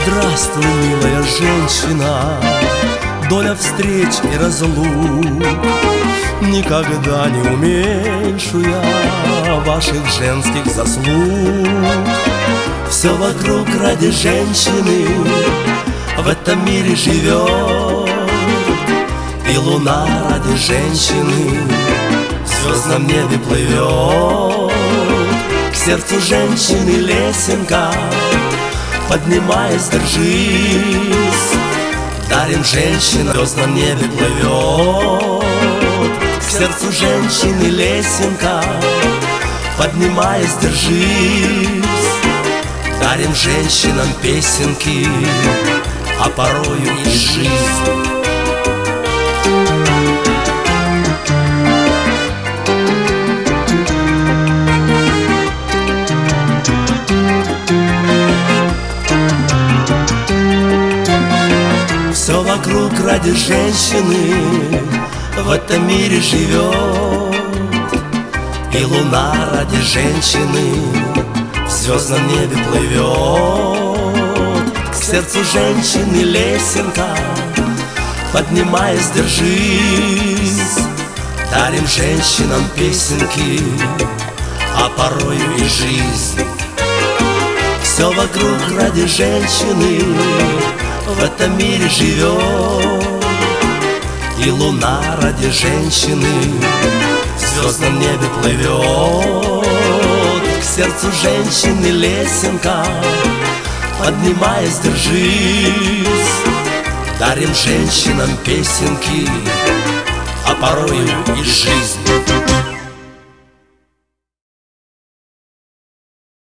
Здравствуй, милая женщина, доля встреч и разлук. Никогда не уменьшу я ваших женских заслуг. Все вокруг ради женщины в этом мире живет, и луна ради женщины в звездном небе плывет. К сердцу женщины лесенка, поднимаясь, держись. Дарим женщина в звездном небе плывет. К сердцу женщины лесенка, поднимаясь, держись. Дарим женщинам песенки, а порою и жизнь. Все вокруг ради женщины в этом мире живет, и луна ради женщины в звездном небе плывет. К сердцу женщины лесенка, поднимаясь, держись. Дарим женщинам песенки, а порою и жизнь. Все вокруг ради женщины в этом мире живет, и луна ради женщины в звездном небе плывет. К сердцу женщины лесенка, поднимаясь, держись. Дарим женщинам песенки, а порою и жизнь.